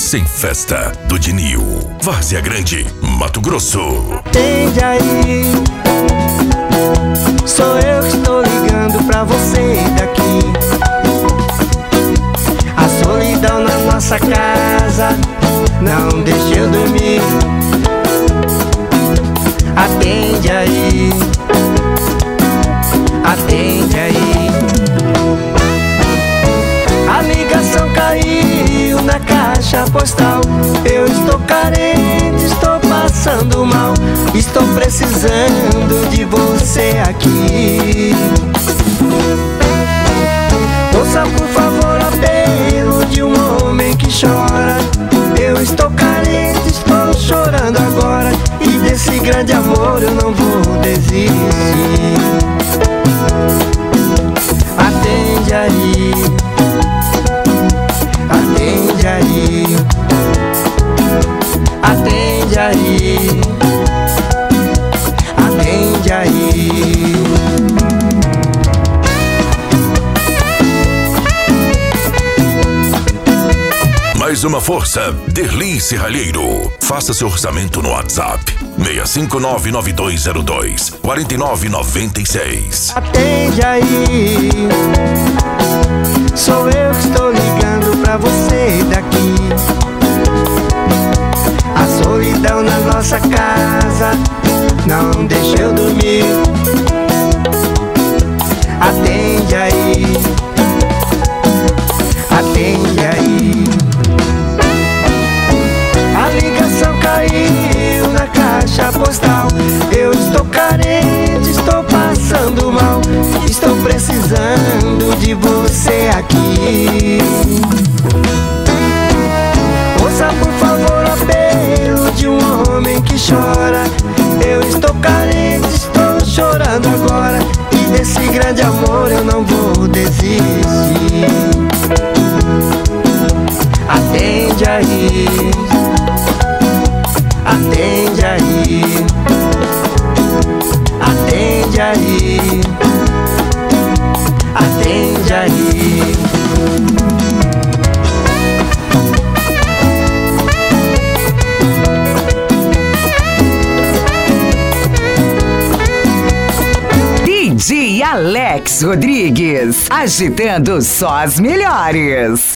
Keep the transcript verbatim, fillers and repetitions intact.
Sem Festa, do Dinil. Várzea Grande, Mato Grosso. Atende aí, sou eu que estou ligando pra você daqui. A solidão na nossa casa não deixa eu dormir. Atende aí, atende aí. A ligação caiu na caixa postal. Eu estou carente, estou passando mal. Estou precisando de você aqui. Ouça por favor o apelo de um homem que chora. Eu estou carente, estou chorando agora. E desse grande amor eu não vou desistir. Atende aí, atende aí, atende aí, atende aí. Mais uma força, Derli Serralheiro. Faça seu orçamento no WhatsApp seis cinco nove nove dois zero dois quatro nove nove seis. Atende aí, sou eu que estou ligando pra você daqui. A solidão na nossa casa não deixa eu dormir. Atende aí, atende aí. A ligação caiu na caixa postal. Eu estou carente, estou passando mal. Estou precisando de você aqui. Ouça por favor o apelo de um homem que chora. Eu estou carente, estou chorando agora. E desse grande amor eu não vou desistir. Atende aí, atende aí, atende aí, atende aí. D J Alex Rodrigues, agitando só as melhores.